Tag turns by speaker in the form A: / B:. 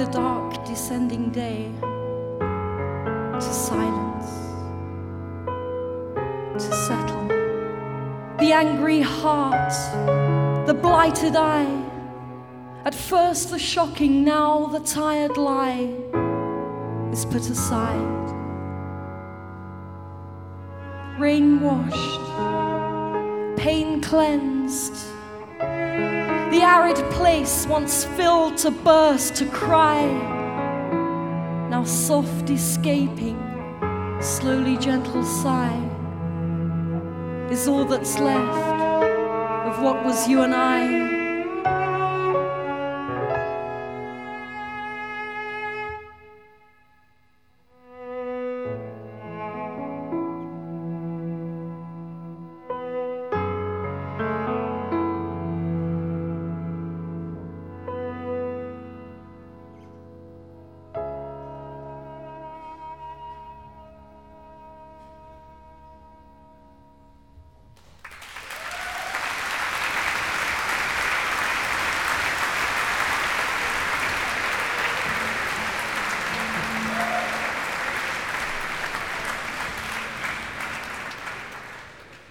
A: the dark descending day to silence, to settle. The angry heart, the blighted eye, at first the shocking, now the tired lie is put aside. Rain washed, pain cleansed, the arid place once filled to burst, to cry, now soft escaping, slowly gentle sigh, is all that's left of what was you and I.